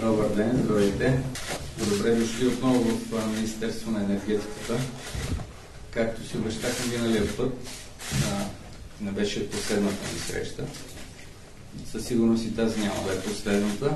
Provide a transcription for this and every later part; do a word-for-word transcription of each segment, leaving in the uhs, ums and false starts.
Добър ден, здравейте! Добре дошли отново в Министерство на енергетиката. Както си обещахме миналия път, а, не беше последната ни среща. Със сигурност и тази няма да е последната.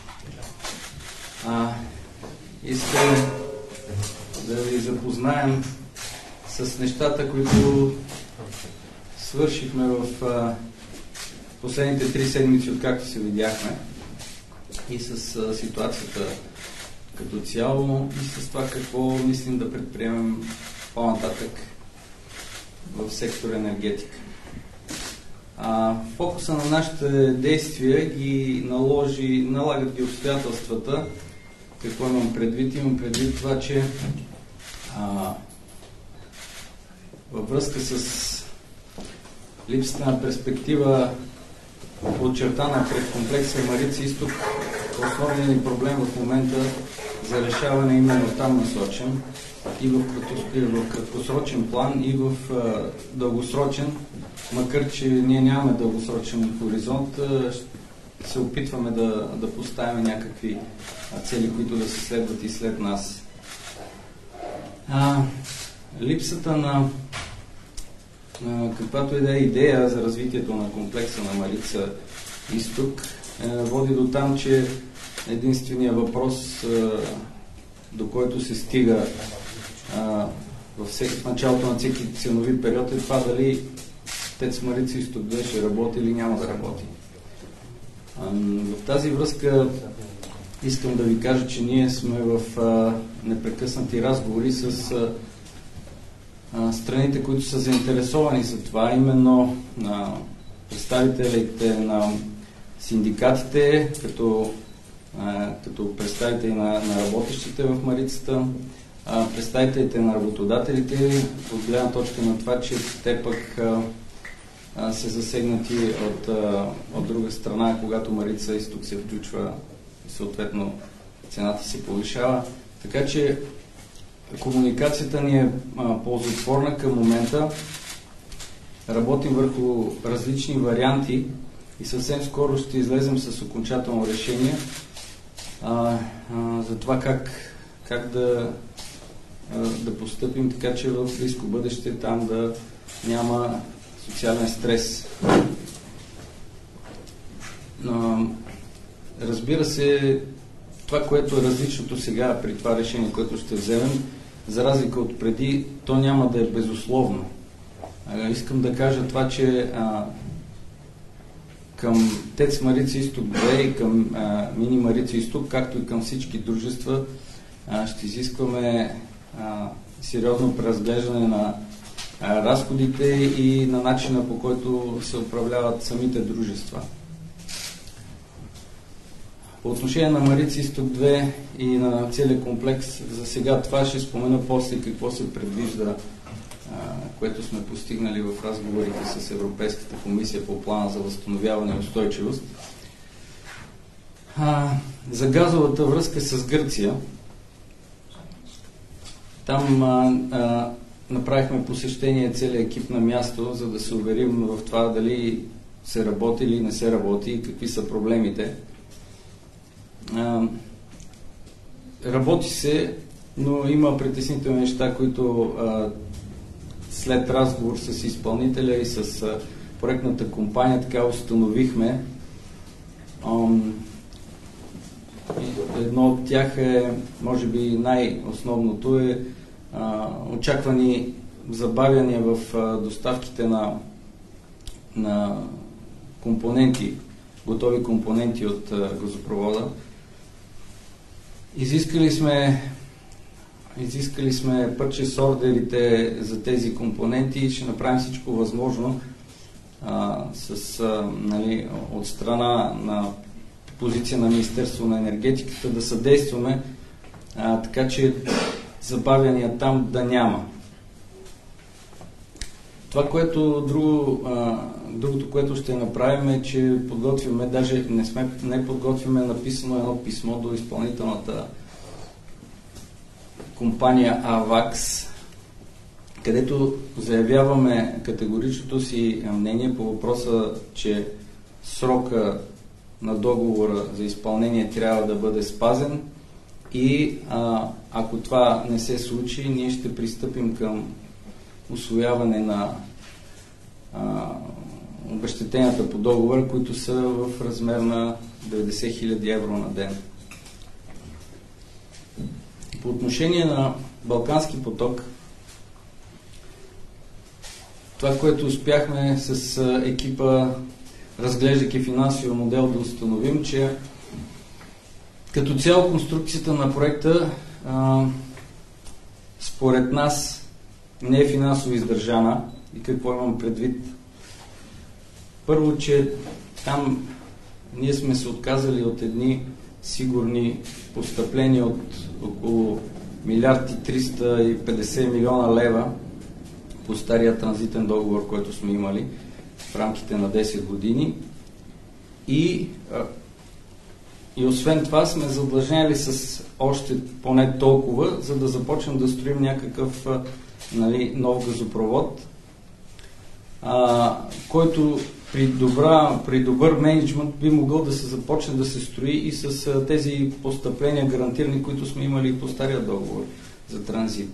А, искам да ви запознаем с нещата, които свършихме в а, последните три седмици, откакто се видяхме, и с а, ситуацията като цяло, и с това какво мислим да предприемем по-нататък в сектор енергетика. А, фокуса на нашите действия ги наложи, налагат ги обстоятелствата. Какво имам предвид? Имам предвид това, че а, във връзка с липсата на перспектива, очертана пред комплекса Марица изток, основният ни проблем в момента за решаване именно там насочен, и в, и в краткосрочен план, и в а, дългосрочен, макар че ние нямаме дългосрочен хоризонт, а, се опитваме да, да поставим някакви а, цели, които да се следват и след нас. А, липсата на а, каквато и да е идея за развитието на комплекса на Марица изток е, води до там, че единственият въпрос, а, до който се стига а, във всеки, в началото на всеки ценови период, е това дали ТЕЦ Марица изток две ще работи или няма да работи. А, в тази връзка искам да ви кажа, че ние сме в а, непрекъснати разговори с а, а, страните, които са заинтересовани за това, именно а, представителите на синдикатите, като, а, като представители на, на работещите в Марицата, а, представителите на работодателите, от гледна точка на това, че те пък а, а, са засегнати от, а, от друга страна, когато Марица изток се включва и съответно цената се повишава. Така че комуникацията ни е а, ползотворна към момента. Работим върху различни варианти и съвсем скоро ще излезем с окончателно решение а, а, за това как, как да, а, да постъпим, така че в близко бъдеще там да няма социален стрес. А, разбира се, това, което е различното сега при това решение, което ще вземем, за разлика от преди, то няма да е безусловно. А, искам да кажа това, че а, към ТЕЦ Марица изток две и към а, Мини Марица изток, както и към всички дружества, а, ще изискваме а, сериозно преразглеждане на а, разходите и на начина, по който се управляват самите дружества. По отношение на Марица изток две и на целият комплекс, за сега това ще спомена после какво се предвижда, което сме постигнали в разговорите с Европейската комисия по плана за възстановяване и устойчивост. А, за газовата връзка с Гърция, там а, а, направихме посещение целият екип на място, за да се уверим в това дали се работи или не се работи и какви са проблемите. А, работи се, но има притеснителни неща, които а, след разговор с изпълнителя и с а, проектната компания така установихме. Ам, едно от тях е, може би най-основното е а, очаквани забавяния в а, доставките на, на компоненти, готови компоненти от а, газопровода. Изискали сме Изискали сме purchase ордерите за тези компоненти и ще направим всичко възможно а, с, а, нали, от страна на позиция на Министерство на енергетиката да съдействаме, а, така че забавяния там да няма. Това, което друго, а, другото, което ще направим е, че подготвяме, даже не сме не подготвяме написано едно писмо до изпълнителната компания АВАКС, където заявяваме категоричното си мнение по въпроса, че срока на договора за изпълнение трябва да бъде спазен и а, ако това не се случи, ние ще пристъпим към усвояване на а, обезщетенията по договора, които са в размер на деветдесет хиляди евро на ден. По отношение на Балкански поток, това, което успяхме с екипа, разглеждайки финансовия модел, да установим, че като цяло конструкцията на проекта а, според нас не е финансово издържана. И какво имам предвид? Първо, че там ние сме се отказали от едни сигурни постъпления от около милиард и триста и петдесет милиона лева по стария транзитен договор, който сме имали в рамките на десет години. И, и освен това сме задлъжняли с още поне толкова, за да започнем да строим някакъв, нали, нов газопровод, а, който при, добра, при добър мениджмънт би могъл да се започне да се строи и с а, тези постъпления гарантирани, които сме имали по стария договор за транзит.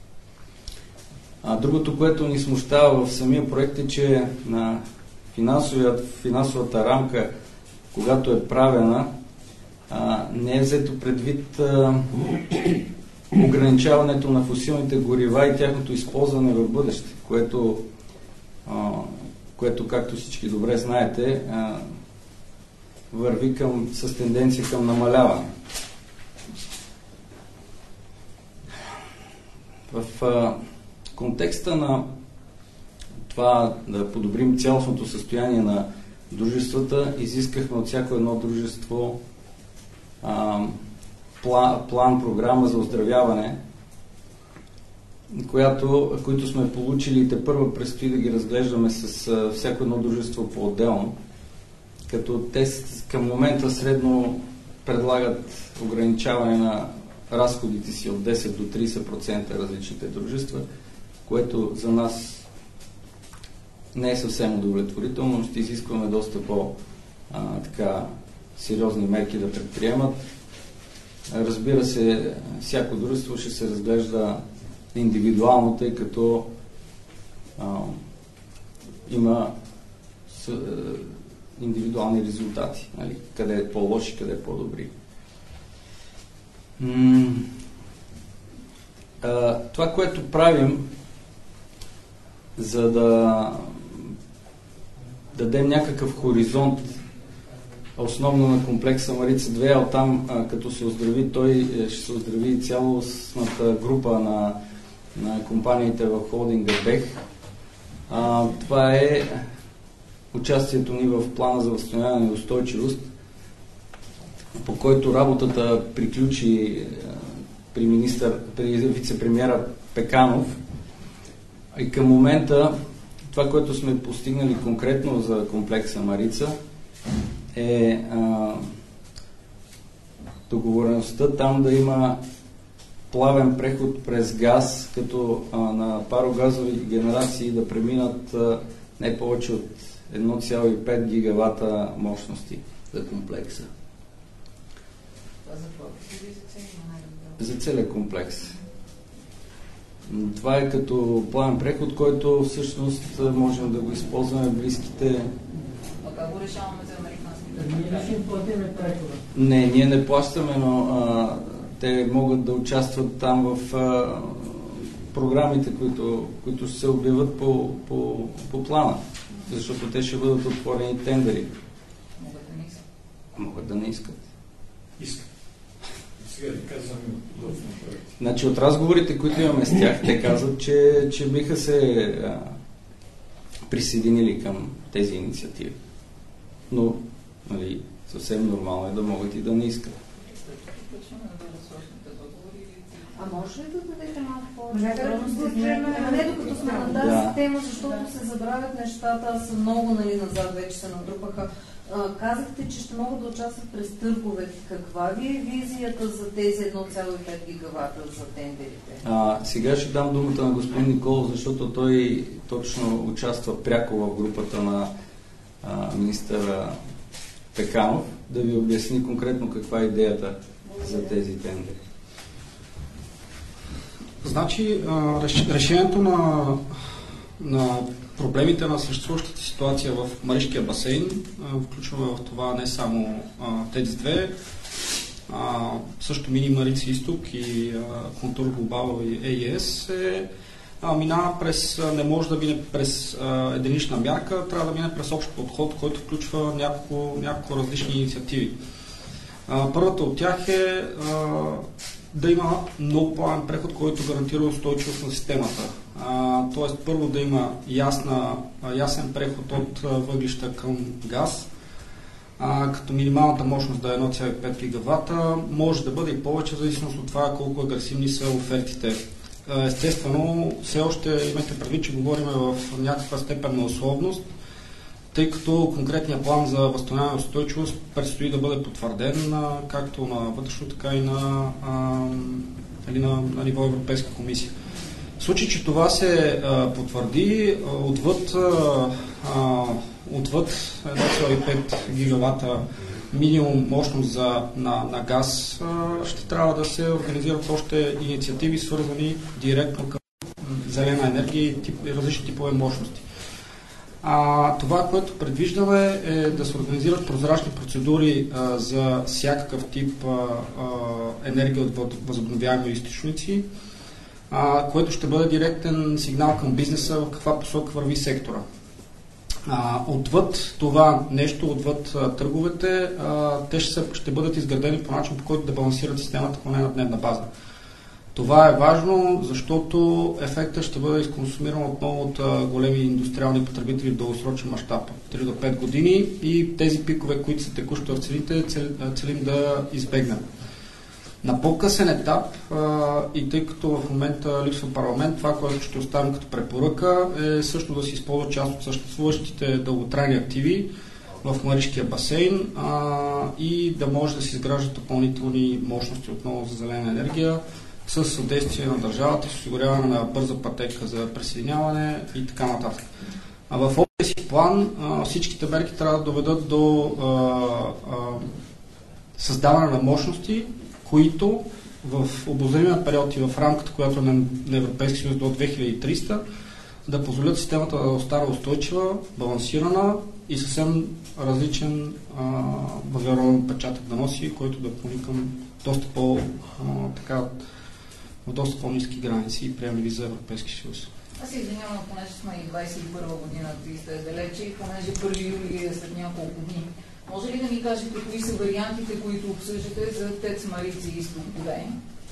А, другото, което ни смущава в самия проект, е, че на финансовата рамка, когато е правена, а, не е взето предвид а, ограничаването на фосилните горива и тяхното използване в бъдеще, което, а, което както всички добре знаете, а, върви към, с тенденция към намаляване. В а, контекста на това да подобрим цялостното състояние на дружествата, изискахме от всяко едно дружество а, план, план, програма за оздравяване, която, които сме получили и тепърва предстои да ги разглеждаме с а, всяко едно дружество по-отделно, като те към момента средно предлагат ограничаване на разходите си от десет до тридесет процента различните дружества, което за нас не е съвсем удовлетворително, но ще изискваме доста по-така сериозни мерки да предприемат. Разбира се, всяко дружество ще се разглежда индивидуално, тъй като а, има с, а, индивидуални резултати, нали? Къде е по-лоши, къде е по-добри. М- а, това, което правим, за да дадем някакъв хоризонт, основно на комплекса Марица две, а оттам, а, като се оздрави той, ще се оздрави цялостната група на, на компаниите в холдинга БЕХ. А, това е участието ни в плана за възстановяване и устойчивост, по който работата приключи при, министър, при вице-премиера Пеканов. И към момента това, което сме постигнали конкретно за комплекса Марица, е а, договореността там да има плавен преход през газ, като а, на парогазови генерации да преминат а, не повече от едно цяло и пет гигавата мощности за комплекса. За целия комплекс. Това е като плавен преход, който всъщност можем да го използваме в близките... А как го решаваме за американските? Ние ще им платиме прехода. Не, ние не плащаме, но а, те могат да участват там в а, програмите, които, които ще се обявят по, по, по плана, защото те ще бъдат отворени тендери. Могат да не искат. Могат да не искат. Искат. Сега да казвам, значи от разговорите, които имаме с тях, те казват, че, че биха се а, присъединили към тези инициативи. Но, нали, съвсем нормално е да могат и да не искат. А може ли да дадете малко по-подробности? Не докато сме на тази да. тема, защото се забравят нещата, са много, нали, назад вече се натрупаха. А, казахте, че ще могат да участват през търгове. Каква ви е визията за тези едно цяло и пет гигавата за тендерите? А, сега ще дам думата на господин Николов, защото той точно участва пряко в групата на а, министъра Пеканов да ви обясни конкретно каква е идеята за тези тендери. Значи, решението на, на проблемите на съществуващата ситуация в Маришкия басейн, включва в това не само ТЕЦ две, а, също Мини Марица Изток и а, Контур Глобал и Ей И Ес е, а, минава през, не може да мине през а, единична мярка, трябва да мине през общ подход, който включва няколко, няколко различни инициативи. А, първата от тях е а, да има много плавен преход, който гарантира устойчивост на системата. А, тоест първо да има ясна, ясен преход от въглища към газ, а, като минималната мощност да е едно цяло и пет гигавата, може да бъде и повече в зависимост от това колко агресивни са офертите. А, естествено, все още имайте предвид, че говорим в някаква степен на условност, тъй като конкретният план за възстановяване и устойчивост предстои да бъде потвърден а, както на вътрешно, така и на, а, или на, на ниво Европейска комисия. В случай, че това се а, потвърди, а, отвъд, а, отвъд едно цяло и пет гигавата минимум мощност за, на, на газ, а, ще трябва да се организират още инициативи, свързани директно към зелена енергия и тип, различни типове мощности. А, това, което предвиждаме е да се организират прозрачни процедури а, за всякакъв тип а, а, енергия от възобновяеми източници, а, което ще бъде директен сигнал към бизнеса в каква посока върви сектора. А, отвъд това нещо, отвъд а, търговете, а, те ще, ще бъдат изградени по начин, по който да балансират системата поне на дневна база. Това е важно, защото ефектът ще бъде изконсумиран отново от а, големи индустриални потребители в дългосрочен мащаб, три до пет години, и тези пикове, които са текущи в цените, цел, целим да избегнем. На по-късен етап, а, и тъй като в момента липсва парламент, това, което ще оставим като препоръка, е също да се използва част от съществуващите дълготрайни активи в Маришкия басейн а, и да може да се изграждат допълнителни мощности отново за зелена енергия, с съдействие на държавата, с осигуряване на бърза пътека за присъединяване и така нататък. А в общия си план а, всичките мерки трябва да доведат до а, а, създаване на мощности, които в обозримия период и в рамката, която е на Европейския съюз до две хиляди и тридесета, да позволят системата да остане устойчива, балансирана и съвсем различен въглероден печатък да носи, който да клони към доста по а, така в доста по-ниски граници и приемливи за Европейски съюз. Аз се извинявам, понеже сме и двадесет и първа година, тридесета е далече, и понеже първи юли е след няколко дни. Може ли да ми кажете кои са вариантите, които обсъждате за ТЕЦ Марица Изток две?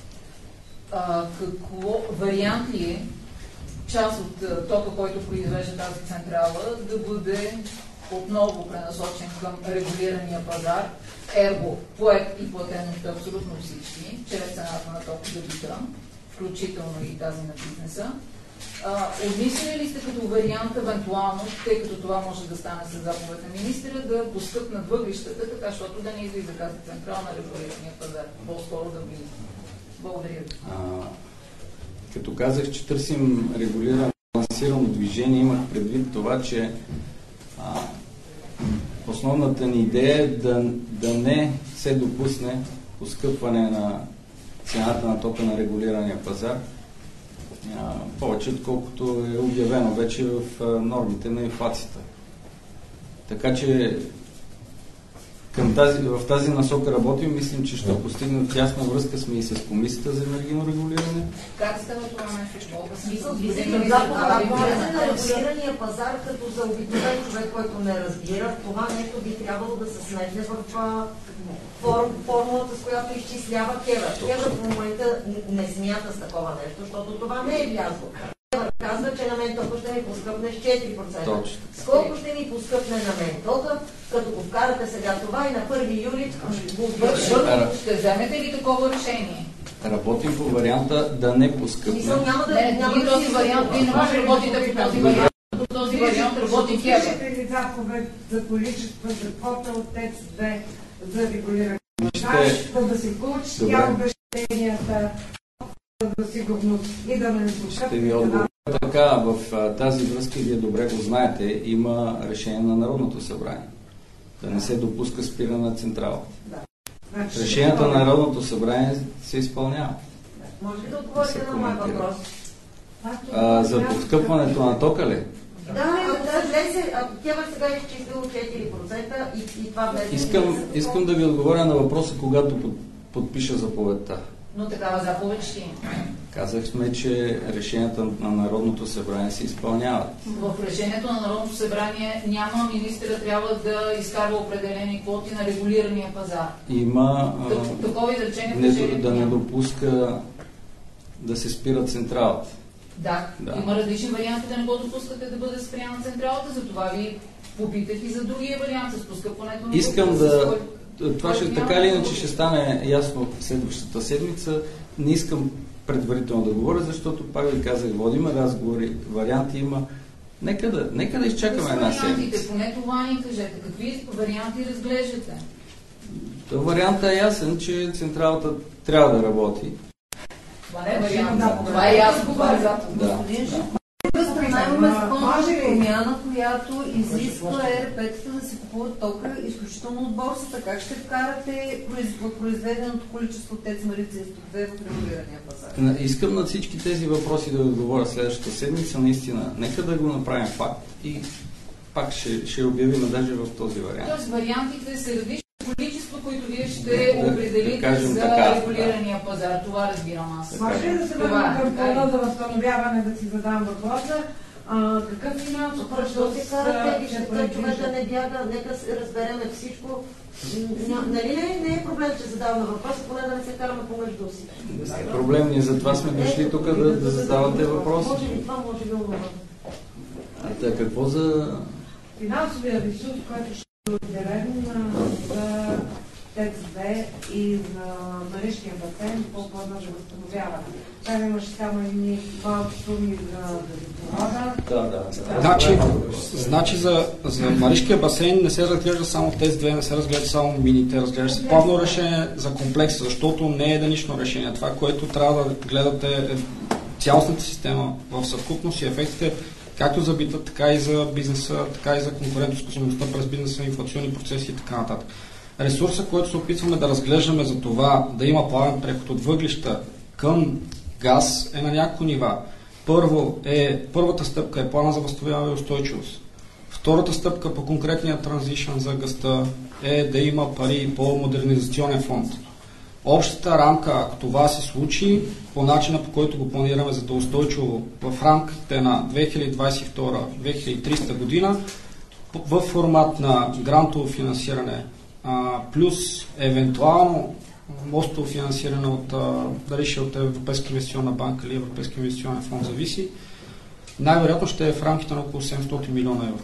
Какво вариант ли е част от тока, който произвежда тази централа, да бъде отново пренасочен към регулирания пазар, ерго, поет и платен от абсолютно всички, чрез цената на тока за бита, включително и тази на бизнеса. Обмислили ли сте като вариант, евентуално, тъй като това може да стане със заповед на министъра, да поскъпнат въглищата, така, защото да не излиза тази централна регулирания пазар, по-скоро да влиза? Благодаря ви. Като казах, че търсим регулирано, балансирано движение, имах предвид това, че а, основната ни идея е да, да не се допусне поскъпване на цената на тока на регулирания пазар, а, повече отколкото е обявено вече в а, нормите на инфлацията. Така че към тази, в тази насока работим, мислим, че ще постигнем тясна връзка сме и с Комисията за енергийно регулиране. Как става това нещо? Смисъл, на регулирания пазар, като за обикновен човек, който не разбира, това нещо би трябвало да се сметне в форм, формулата, с която изчислява КЕВР. КЕВР в момента не смята с такова нещо, защото това не е влязло. КЕВР казва, че на мен тока ще ми поскъпне с четири процента. Точно. Сколко ще ми поскъпне на мен тока, като го вкарате сега това и на първи юли го върши. Ще вземете ли такова решение? Работим по варианта да не поскъпне. Мисъл, няма да... Не, няма да този вариант, вие не може да работите по този вариант. По този вариант работи КЕВР. Пишете ли заповед за количество, за квота от ТЕЦ две за регулиране? За да си получиш тя обещанията за сигурност и да не поскъпне. Така, в тази връзка, вие добре го знаете, има решение на Народното събрание, да не се допуска спиране на централата. Да. Значи, Решението на Народното събрание се изпълнява. Може ли да отговорите на моя въпрос? А, за поскъпването на тока ли? Да, ако да влезе, ако Кевър сега е изчислило четири процента и, и това влезе... Искам, искам да ви отговоря на въпроса, когато под, подпиша заповедта. Но такава заповед ще има. Казахме, че решенията на Народното събрание се изпълняват. В решението на Народното събрание няма министъра трябва да изкарва определени квоти на регулирания пазар. Има Так, такова изречение в не, решението да не няма. допуска да се спира централата. Да, Да. има различни варианти да не го допускате да бъде спряна централата, затова ви попитах и за другия вариант с поскъпването на Искам тока, с да... кой- Това ще който така няма или да иначе го- ще стане ясно следващата седмица. Не искам предварително да говоря, защото пак ви казах, водим разговори, варианти има. Нека да, нека да изчакаме една вариантите, седмица. поне това ни кажете. Какви варианти разглеждате? Вариантът е ясен, че централата трябва да работи. Това не е вариант. Да, Това е ясно. Това е зато. Да. Господин Живков, Да. от друга страна имаме Ма, законова може ли? промяна, която изисква ЕРП-тата да си купуват тока изключително от борсата. Как ще вкарате произ- произведеното количество ТЕЦ Марица изток две в регулирания пазар? На- Искам на всички тези въпроси да ви отговоря следващата седмица. Наистина, нека да го направим факт и пак ще, ще обявим даже в този вариант. Тоест вариантите са различни количества, които вие ще Да, да определите кажем за така, регулирания пазар. Това разбирам аз. Може ли да се Това е, върнем към така е. плана за възстановяване, да си задам въпроса? А, какъв финансов Защо се карате, ще вижте, той човек да не бяга, нека се разбереме всичко. Ня- Нали не, не е проблем, че задаваме въпроса, поне да не се караме помежду си. Проблем ни, затова сме дошли тук да, да задавате въпроси. Може ли това, може ли онова? А та, какво за... Финансовия ресурс, който ще е отделен а, за ТЕЦ две и за Маришкия басейн по плана за възстановяване. Там имаше само едни малки суми за водопровода. Да, да. Значи, значи за, за Маришкия басейн не се разглежда само тези две, не се разглежда само мините, разглежда се плавно решение за комплекса, защото не е единично решение. Това, което трябва да гледате е цялостната система в съвкупност и ефектите както за бита, така и за бизнеса, така и за конкурентоспособността през бизнеса, инфлационни процеси и така нататък. Ресурса, който се опитваме да разглеждаме за това да има плавен преход от въглища към газ е на няколко нива. Първо е, първата стъпка е плана за възстановяване и устойчивост. Втората стъпка по конкретния транзишън за газта е да има пари по модернизационен фонд. Общата рамка, ако това се случи, по начина по който го планираме за да устойчиво в рамките на две хиляди двадесет и втора - две хиляди и тридесета година, в формат на грантово финансиране, а, плюс евентуално мостово финансиране от, а, дали ще от Европейска инвестиционна банка или Европейска инвестиционен фонд, зависи, най-вероятно ще е в рамките на около седемстотин милиона евро.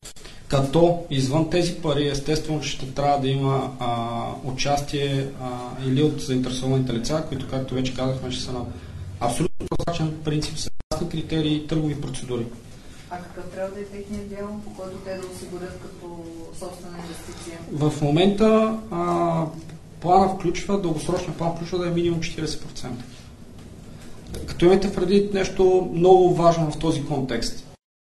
Като извън тези пари, естествено, ще трябва да има а, участие а, или от заинтересованите лица, които, както вече казахме, ще са на абсолютно прозрачен принцип, с ясни критерии и търгови процедури. А какъв трябва да е техният дял, който те да осигурят като собствена инвестиция? В момента а, плана включва, дългосрочния план включва да е минимум четиридесет процента. Като имате преди нещо много важно в този контекст.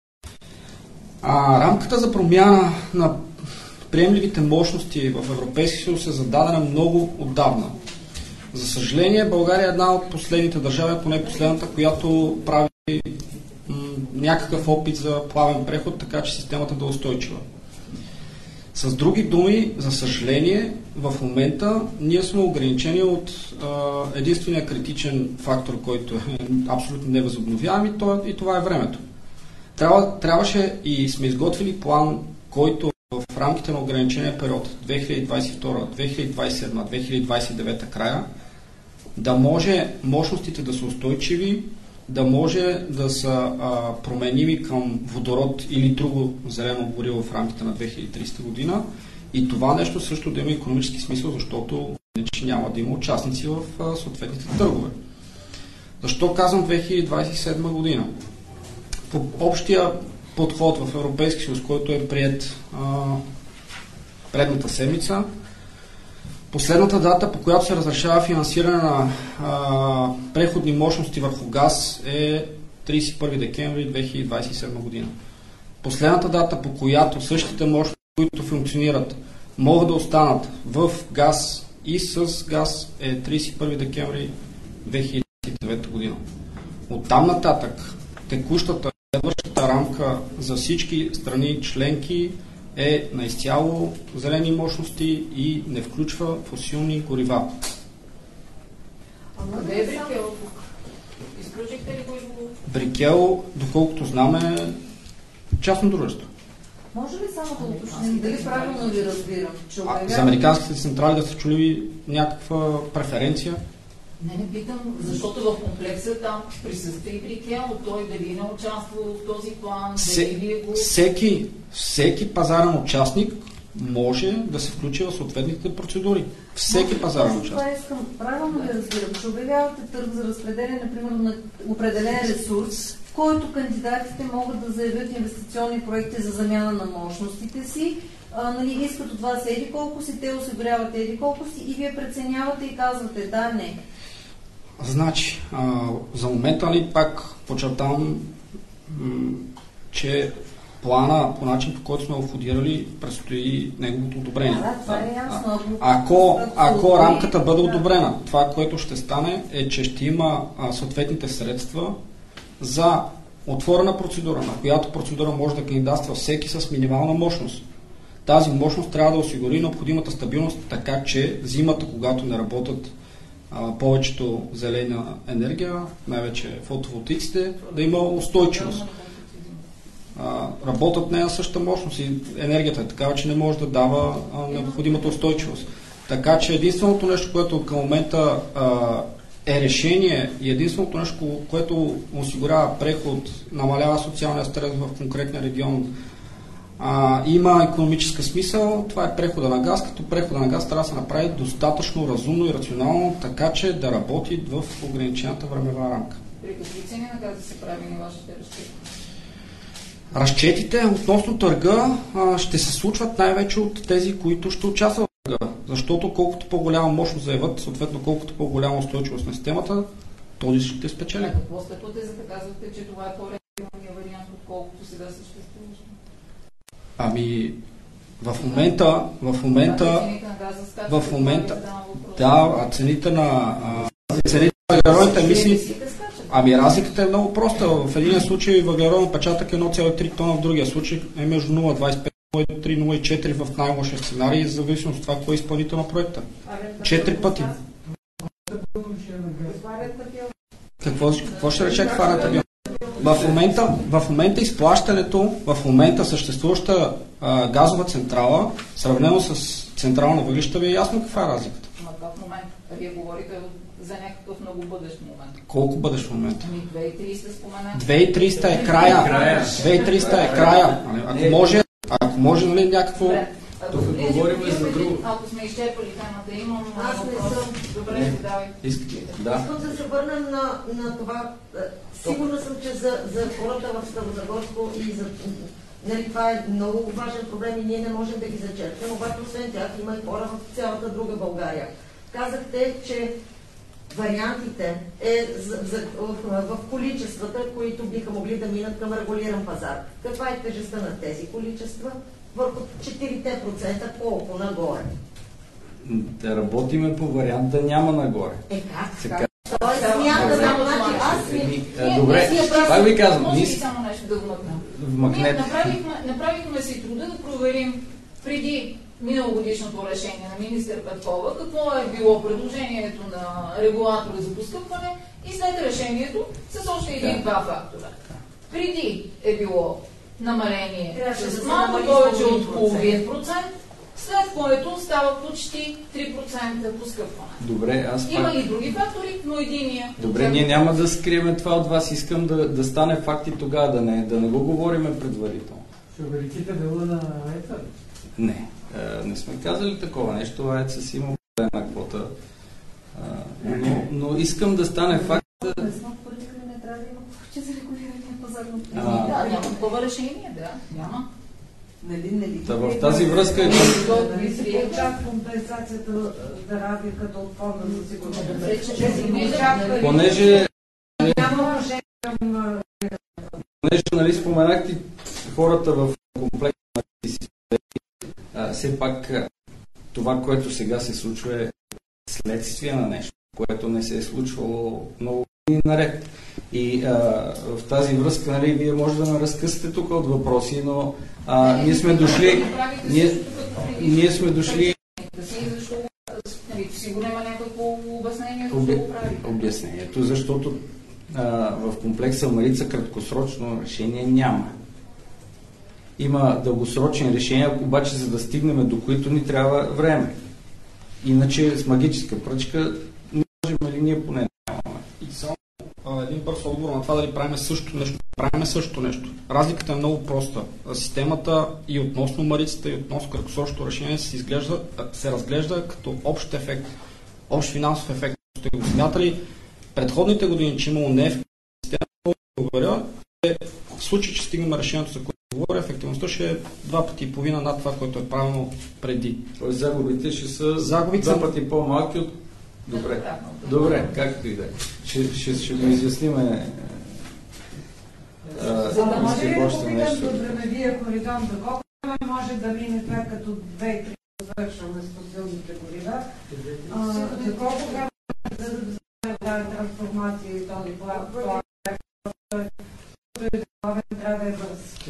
А, рамката за промяна на приемливите мощности в Европейския съюз е зададена много отдавна. За съжаление, България е една от последните държави, поне последната, която прави м- някакъв опит за плавен преход, така че системата да е устойчива. С други думи, за съжаление, в момента ние сме ограничени от а, единствения критичен фактор, който е абсолютно невъзобновяем, и, то, и това е времето. Трябва, трябваше и сме изготвили план, който в рамките на ограничения период две хиляди двадесет и втора - две хиляди двадесет и седма - две хиляди двадесет и девета края, да може мощностите да са устойчиви, да може да са а, променими към водород или друго зелено гориво в рамките на две хиляди и тридесета година, и това нещо също да има икономически смисъл, защото иначе няма да има участници в а, съответните търгове. Защо казвам две хиляди двадесет и седма година? По общия подход в Европейския съюз, който е приет а, предната седмица, последната дата, по която се разрешава финансиране на а, преходни мощности върху газ, е тридесет и първи декември две хиляди двадесет и седма година. Последната дата, по която същите мощности, които функционират могат да останат в газ и с газ е тридесет и първи декември две хиляди и девета година. От там нататък текущата следващата рамка за всички страни членки е на изцяло зелени мощности и не включва фосилни горива. Къде е Брикел тук? Изключихте ли го? Брикел, доколкото знаме, е частно дружество. Може ли само да уточним, дали правилно ви разбирам, че А, обявявате... за американските централи да са чули някаква преференция? Не, не питам, защото в комплекса там присъства и Брикел, той дали не участва в този план, Се, дали вие го... всеки, всеки пазарен участник може да се включи в съответните процедури. Всеки пазарен участник. Това искам правилно да разбирам, че обявявате търг за разпределение, например, на определен ресурс, в който кандидатите могат да заявят инвестиционни проекти за замяна на мощностите си, а, нали, искат от вас еди колко си, те осигуряват еди колко си и вие преценявате и казвате да, не. Значи, а, за момента ли пак подчертавам, м- че плана, по начин по който сме го входирали, предстои неговото одобрение. Да, това е ясно. Ако, ако рамката бъде одобрена, това, което ще стане, е, че ще има а, съответните средства за отворена процедура, на която процедура може да кандидатства всеки с минимална мощност. Тази мощност трябва да осигури необходимата стабилност, така че зимата, когато не работят а, повечето зелена енергия, най-вече фотоволтаиците, да има устойчивост. А, работят не на същата мощност и енергията е такава, че не може да дава а, необходимата устойчивост. Така че единственото нещо, което към момента а, е решение и единственото нещо, което осигурява преход, намалява социалния стрес в конкретния регион, а, има икономическа смисъл, това е прехода на газ, като прехода на газ трябва да се направи достатъчно разумно и рационално, така че да работи в ограничената времева рамка. При какви цени на газа се прави на вашите разчети? Разчетите относно търга а, ще се случват най-вече от тези, които ще участват в търга, защото колкото по-голяма мощност заявят, съответно колкото по-голяма устойчивост на системата, този ще спечели. А какво сте потезата? Казвате, че това е по-реалният вариант, отколкото сега съществуваща? Ами, в момента, в момента, в момента, да, а цените на а, цените на въглеродните емисии, ами разликата е много проста. В един случай въглероден печатък е едно цяло и три тона, в другия случай е между нула цяло двадесет и пет, нула цяло три, нула цяло четири в най-лошия сценарий, в зависимост от това, кой е изпълнител на проекта. Четири пъти. Какво, какво ще рече каква рентабилност? В момента, в момента изплащането, в момента съществуваща а, газова централа, сравнено с централа на въглища, ви е ясно каква е разликата. Ма какъв момент? Вие говорите за някакъв много бъдещ момент. Колко бъдеш в момента? Ами две хиляди и тридесета споменах. две две хиляди и тридесета е края. две хиляди и тридесета е края. Ако може, ако може, нали, някакво... Тук говорим за друго. Ако сме изчерпали темата, имам Аз не въпрос. съм. Добре, задавай. Искате? Да. Искам да се върна на, на това. Сигурна съм, че за, за хората в Старозагорско и за... Нали, това е много важен проблем и ние не можем да ги зачерпим, обаче освен тях има и хора в цялата друга България. Казахте, че вариантите е за, за, в, в количествата, които биха могли да минат към регулиран пазар. Каква е тежестта на тези количества? Върху четири процента колко нагоре? Да работиме по варианта няма нагоре. Е как? Сега. Тоест смятам, значи аз ми... Еми, а, Добре, пак ви казвам, Може ние ли само нещо да вмъкна? Ние вмъкнете. направихме, направихме си труда да проверим преди миналогодишното решение на министър Петкова какво е било предложението на регулатора за поскъпване и след решението с още един-два фактора. Преди е било намаление Трябваше да с се малко намали повече с от половин процент, след което става почти три процента поскъпване. Добре, аз Има пак... и други фактори, но единия... Добре, ние няма да скрием това от вас. Искам да, да стане факт и тогава, да не, да не го говориме предварително. Ще увеличите дела на АЕЦ-а? Не, е, не сме казали такова нещо. АЕЦ си има една квота. Е, но, но искам да стане факт... Не сме политика, не трябва да има повече за регулирания пазар на А. Да, няма такова решение, да, няма. Нали, нали? Та в тази връзка... Не очаква компенсацията да ради като от фонда за сигурност. Понеже, Няма уважение към... понеже нали, споменахте хората в комплекта на системи, все пак това, което сега се случва, е следствие на нещо, което не се е случвало много години наред. И а, в тази връзка, нали, вие може да ме разкъсате тук от въпроси, но а, ние сме дошли... Ние, ние сме дошли... Сигурно има някакво обяснение, защо Обя... го прави. Обяснението, защото а, в комплекса Марица краткосрочно решение няма. Има дългосрочни решения, обаче за да стигнем до които ни трябва време. Иначе с магическа пръчка не можем ли ние поне нямаме. И само а, един бърз отговор на това дали правим същото нещо. Правим същото нещо. Разликата е много проста. Системата и относно Марицата, и относно краткосрочното решение се, изглежда, се разглежда като общ ефект, общ финансов ефект. Сте го смятали предходните години, че имало неефективна система, говоря, е, в случай, че стигнем решението, за което говоря, ефективността ще е два пъти и половина над това, което е правилно преди. Тоест загубите ще са Загубите два пъти по-малки от... Добре, добре, както и да е. Ще, ще, ще го изясниме. За да може ли да попитам до времевия хоризонт, за колко време може да мине това като две три завършваме с фосилните горива, за колко време за да вземе тази трансформация и този план, трябва да е бърз.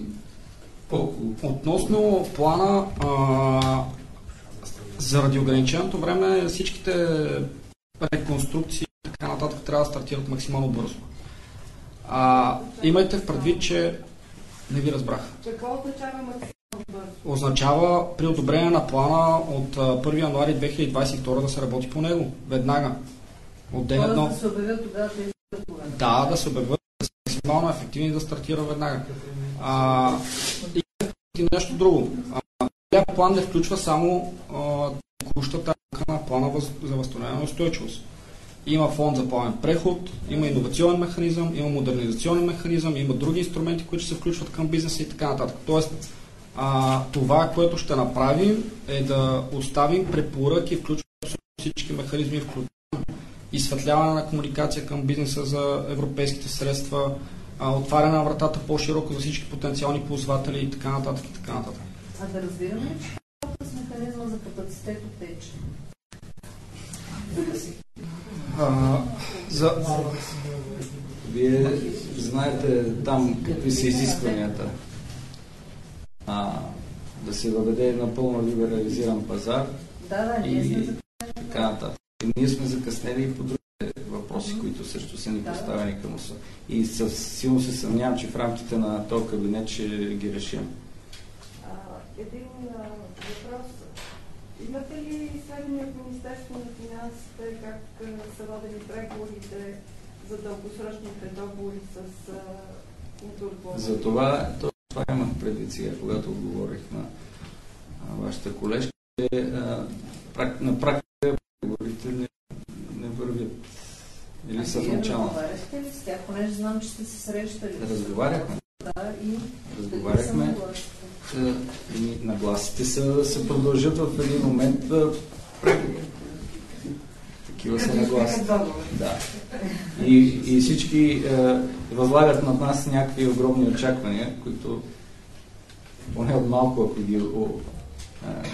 Относно плана, а, заради ограниченото време всичките реконструкции и така нататък трябва да стартират максимално бързо. А, имайте в предвид, че не ви разбрах. Какво означава максимално бързо? Означава при одобрение на плана от първи януари две хиляди двадесет и втора да се работи по него. Веднага. От ден едно. Да се обявят тогава тези търгове. Да, да се обявят, да са максимално ефективни да стартира веднага. А, и нещо друго. Този план не включва само текущата рамка на плана за възстановяване на устойчивост. Има фонд за плавен преход, има иновационен механизъм, има модернизационен механизъм, има други инструменти, които се включват към бизнеса и така нататък. Тоест, а, това, което ще направим, е да оставим препоръки, включват всички механизми, включват изсветляване на комуникация към бизнеса за европейските средства, а, отваряне на вратата по-широко за всички потенциални ползватели и така нататък и така нататък. А да разбираме, че с механизма за капацитет оттече. А, за... Вие знаете там какви са изискванията. А, да се въведе напълно либерализиран пазар. Да, да, ние сме и така нататък. И ние сме закъснели и по другите въпроси, които също са ни поставени към уса. И със силно се съмнявам, че в рамките на този кабинет ще ги решим. Един въпрос. Имате ли сведения от Министерството на финансите как са водени преговорите за дългосрочните договори с Турбо? За това, това имах предвид сега, когато отговорих на а, вашата колежка, че а, на практика преговорите не, не вървят. Или са в началото. Разговаряхте ли с тях, понеже знам, че сте се срещали? Разговаряхме. Да, и Разговаряхме. И нагласите са да се продължат в един момент да преговори. Такива са нагласите. Да. И, и всички е, възлагат над нас някакви огромни очаквания, които поне от малко, ако ги... О, е...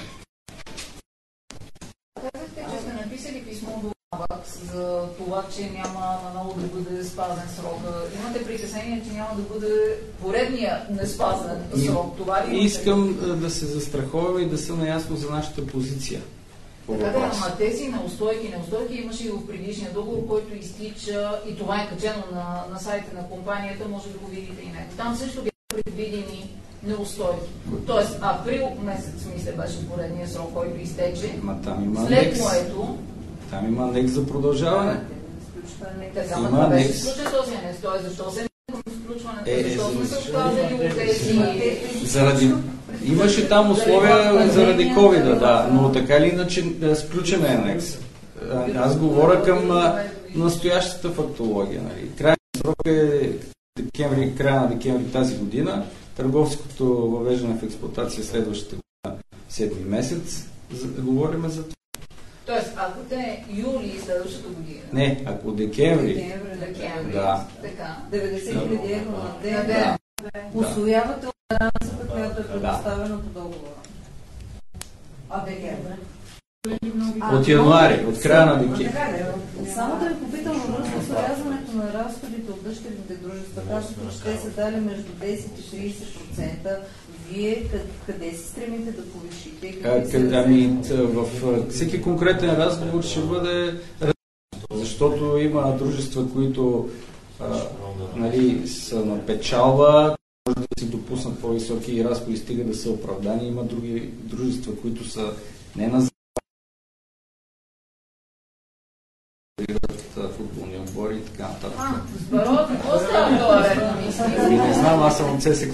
Казахте, че сте написали писмо до АБАКС за това, че няма наново да бъде спазен срока. Имате притеснение, че няма да бъде поредния неспазен срок. Това ли? Искам да се застраховаме и да съм наясно за нашата позиция. Така да, ама тези неустойки, неустойки имаше и в предишния договор, който изтича, и това е качено на, на сайта на компанията, може да го видите и него. Там също бяха предвидени неустойки. Тоест, април месец, мисля, беше поредния срок, който изтече. Ма там има след анекс. което... Там има анекс за продължаване. Така, ма това беше случай този анекс. Тоест, защо се включването? Е, защо сме се защо? отказали от тези... Заради... Имаше там условия заради ковида, да, но така или иначе да сключен анекс. Аз говоря към а, настоящата фактология. Нали. Крайният срок е декември, края на декември тази година, търговското въвеждане в експлоатация следващата година, седми месец, за, говорим за това. Тоест, ако те юли следващата година. Не, ако декември. Декември, декември. Да. Така. деветдесет хиляди евро на ден. На Да. ден. Усвоявате от гаранцията, която е предоставена по договора. От декември. От януари, от края на декември. Само да ви попитам във връзка с урязването на разходите от дъщерните дружества, казвате, че те са дали между десет и тридесет процента. Вие къде се стремите да повишите? А, къде, ами, в всеки конкретен разговор ще бъде, защото има дружества, които а, нали, са на печалба, може да си допуснат по-високи разходи, стига да са оправдани. Има други дружества, които са не на футболни отбори и така нататък. А, с баро, какво става това редно мисли? Не знам, аз съм от ЦСК.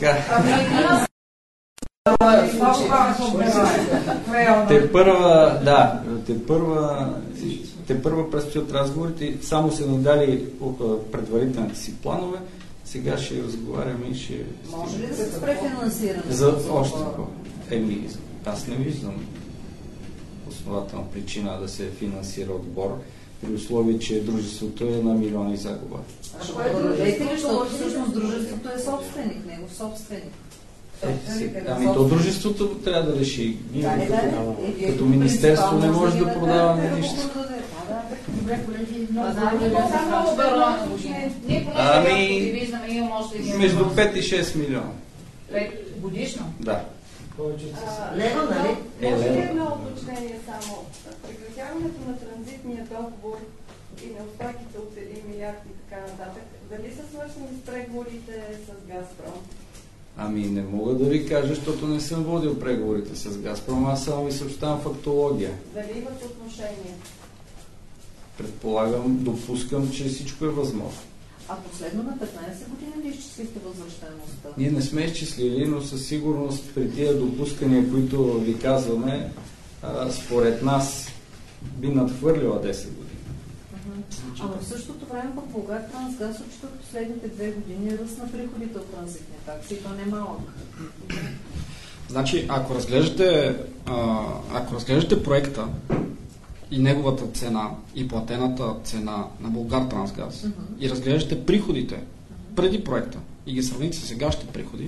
Те първа, да, те първа, те първа предстоят разговорите, само се надали предварителните си планове, сега ще разговаряме и ще... Може ли да се префинансираме? За още такова. Еми, аз не виждам основателна причина да се финансира отбор, при условие, че дружеството е на милиони загуба. Дайте ли, защото всъщност дружеството е собственик, негов собственик. Ами то дружеството трябва да реши. Ние Да, да, като, да. като министерство не може да продаваме нищо. Добре, колеги, много баро на година. Ние поне Ами, сега виждаме, имам още един между въпрос. пет и шест милиона. Пет годишно? Да. Лева, нали? Е, Може ли лева. едно уточнение само? Прекратяването на транзитния договор и неустойките от един милиард и така нататък, дали са свършени с преговорите с Газпром? Ами не мога да ви кажа, защото не съм водил преговорите с Газпром, аз само ви съобщавам фактология. Дали имат отношение? Предполагам, допускам, че всичко е възможно. А последно на петнайсет години ли изчислихте възвръщаемостта? Ние не сме изчислили, но със сигурност при тия допускания, които ви казваме, а, според нас би надхвърлила десет години. Ама в същото време пък Булгартрансгаз отчита в последните две години ръст на приходите от транзитни такси и то не малък. Значи, ако разглеждате, а, ако разглеждате проекта и неговата цена и платената цена на Булгартрансгаз uh-huh. и разглеждате приходите uh-huh. преди проекта и ги сравните с сегашните приходи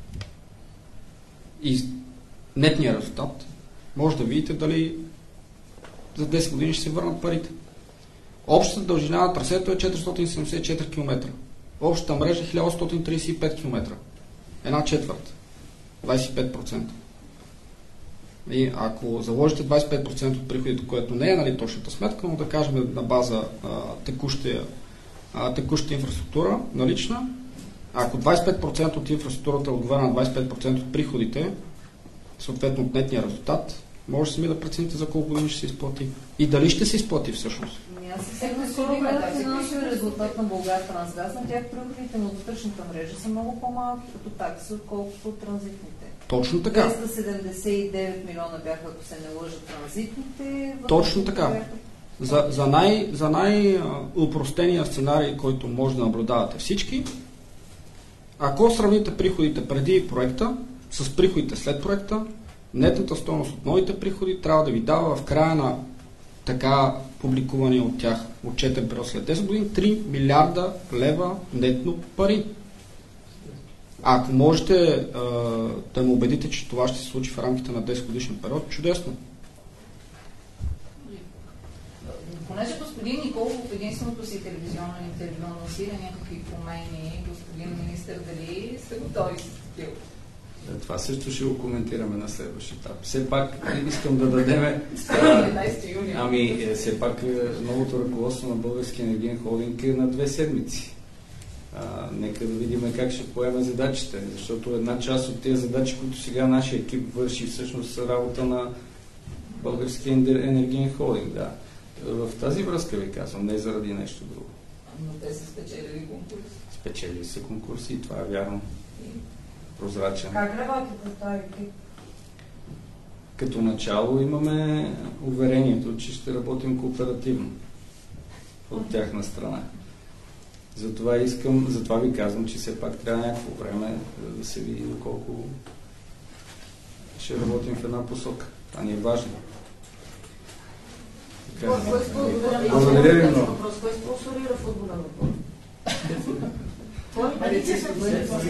и нетния резултат, може да видите дали за десет години ще се върнат парите. Общата дължина на трасето е четиристотин седемдесет и четири километра. Общата мрежа е хиляда осемстотин тридесет и пет километра. Една четвърт. двайсет и пет процента. И ако заложите двайсет и пет процента от приходите, което не е нали, точната сметка, но да кажем на база а, текущия, а, текущата инфраструктура налична, ако двайсет и пет процента от инфраструктурата отговаря на двайсет и пет процента от приходите, съответно от нетния резултат, може сами да прецените за колко години ще се изплати. И дали ще се изплати всъщност. Аз съвсем скоро гледах финансовия резултат на Булгартрансгаз, на тях приходите на вътрешната мрежа са много по-малки като такси, отколкото от транзитните. Точно така. двеста седемдесет и девет милиона бяха, ако се не лъжат, транзитните. Точно така. За, за, най, за най-упростения сценарий, който може да наблюдавате всички, ако сравните приходите преди проекта с приходите след проекта, нетната стойност от новите приходи трябва да ви дава в края на така публикувания от тях отчетен период след десет години три милиарда лева нетно пари. А ако можете а, да ме убедите, че това ще се случи в рамките на десет годишен период, чудесно. Понеже господин Николов единственото си телевизионно интервю анонсира някакви промени, господин министър, дали сте готови с такива? Това също ще го коментираме на следващия етап. Все пак искам да дадем... деветнайсети юни. Ами, все пак новото ръководство на Българския енергиен холдинг е на две седмици. А, нека да видим как ще поеме задачите, защото една част от тези задачи, които сега нашия екип върши, всъщност са работа на Българския енергиен холдинг. Да. В тази връзка ви казвам, не заради нещо друго. Но те са спечелили конкурс. Спечели са конкурси и това е вярно. Прозрачен. Как работите с този екип? Като начало имаме уверението, че ще работим кооперативно от тяхна страна. Затова искам, затова ви казвам, че все пак трябва някакво време да се види доколко ще работим в една посока. Това ни е важно. Благодаря ви много. Въпрос, кой спонсорира футболен отбор?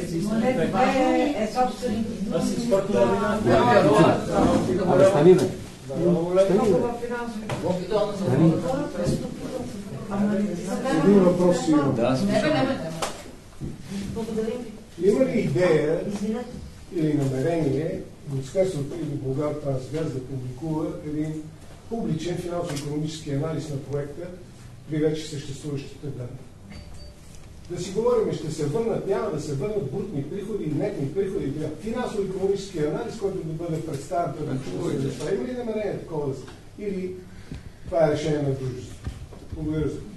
Е собственик. Абе, стани, бе. Толкова финансови. Един въпрос имам. Да, Не, бе, не, бе, не. Благодарим ви. Има ли идея Извинете. или намерение Министерството или Булгартрансгаз да публикува един публичен финансово-икономически анализ на проекта при вече съществуващите данни? Да си говорим, ще се върнат, няма да се върнат брутни приходи и нетни приходи. Финансово-икономически анализ, който да бъде представен пред обществеността. Има ли намерение такова да се? Или това е решение на дружеството? Благодаря за.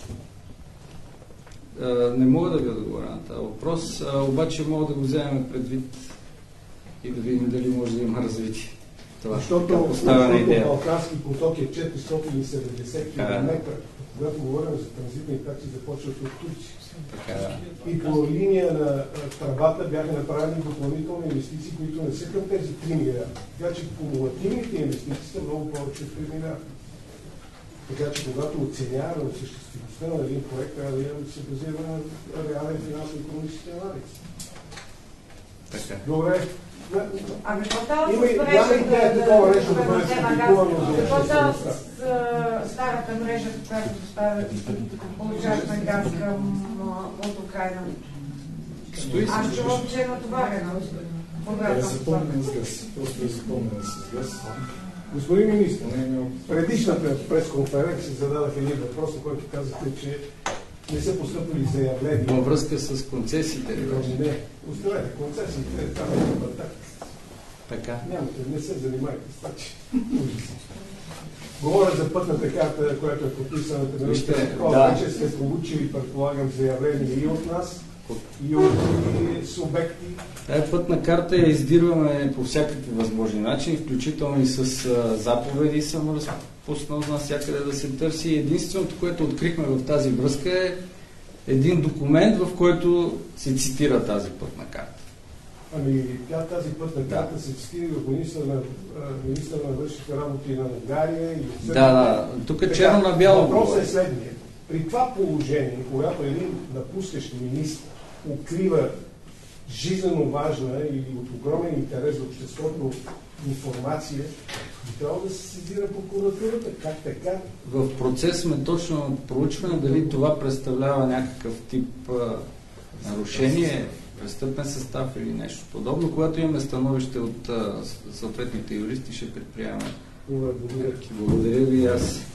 Не мога да ви отговоря на този въпрос, а, обаче мога да го вземем предвид и да видим дали може да има развитие. Това Защото, поставена идея. Балкански поток е четиристотин и седемдесет километра. Когато говорим за транзитни такси, започват от Турция. Така, И по линия на тръбата бяха направени допълнителни инвестиции, които не са към тези три милиарда. Така че кумулативните инвестиции са много повече от три милиарда. Така че когато оценяваме осъществимостта на един проект, трябва да се базира на реален финансово-икономически анализ. така. Добре. А какво става Има с и- мрежата? няма идея такова нещо да бъде преносема газ? публикувано за Какво става обществеността? с а, старата мрежа, която доставя получаваща газ към а, от Украина? Стои се. Аз чувам, че е натоварена. Да е запълнен с газ. Просто е запълнен с газ. Господин министр, Не е имал предишната пресконференция зададах един въпрос, на който казахте, че не са постъпили заявления. Във връзка с концесиите ли беше? Не, оставете концесиите, там е батак. Така. Нямате, не се занимайте с това, че говоря за пътната карта, която е подписана на Вижте, министър. да. Вече сте получили, предполагам, заявления и от нас, и от други субекти. Тая пътна карта я издирваме по всякакви възможни начини, включително и с а, заповеди съм разпуснал навсякъде да се търси. Единственото, което открихме в тази връзка е един документ, в който се цитира тази пътна карта. Ами, тя тази пътна Да. карта се цитира от министър на, а, министър на външните работи на Унгария и от Да, да. Тук е Така, черно на бяло. Въпросът е говори. следния. При това положение, когато един напускащ министр укрива жизненно важна или от огромен интерес за обществото информация, би трябвало да се сезира прокуратурата. Как така? В процес сме точно проучване дали това представлява някакъв тип а, нарушение, престъпен състав или нещо подобно. Когато имаме становище от а, съответните юристи, ще предприемаме. Благодаря. Благодаря ви и аз.